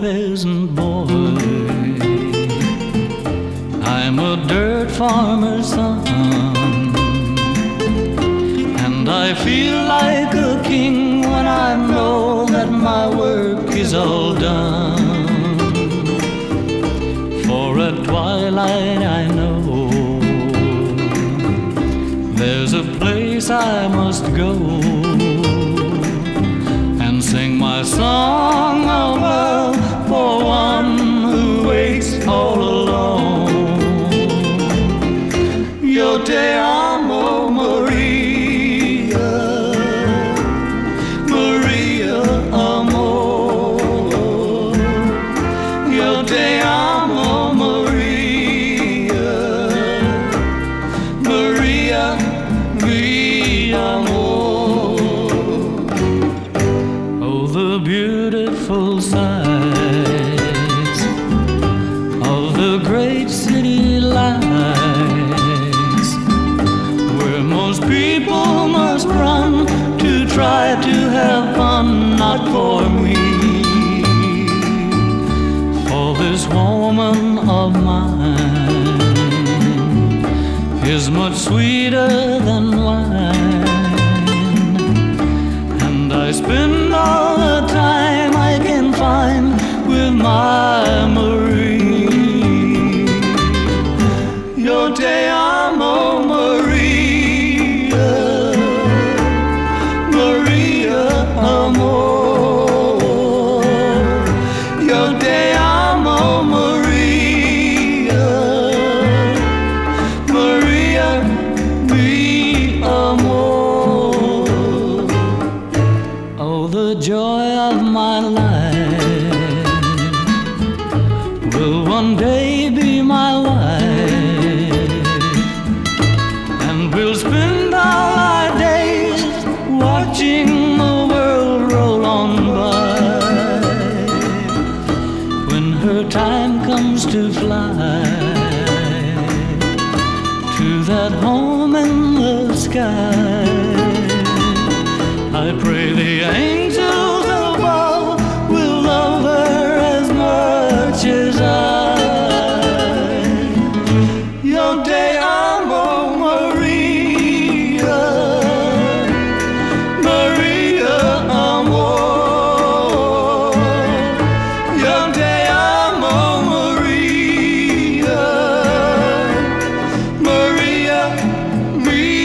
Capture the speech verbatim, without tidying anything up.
peasant boy. I'm a dirt farmer's son, and I feel like a king when I know that my work is all done. For at twilight I know there's a place I must go and sing my song of love for one who waits all alone. Yo te amo, Maria, Maria, amor. Yo te amo, Maria, Maria, mi amor. Oh, the beautiful sights of the great city lights, where most people must run to try to have fun, not for me. For this woman of mine is much sweeter than wine, and I spend all the time I can find with my Marie. Yo te amo, Maria, Maria, amor. Yo te amo, Maria, Maria, mi amor. Oh, the joy of my life will one day be my wife, and we'll spend all our days watching the world roll on by. When her time comes to fly to that home in the sky, I pray the angels above will love her as much as I. Yo te amo, Maria, Maria, amor. Yo te amo, Maria, Maria, mi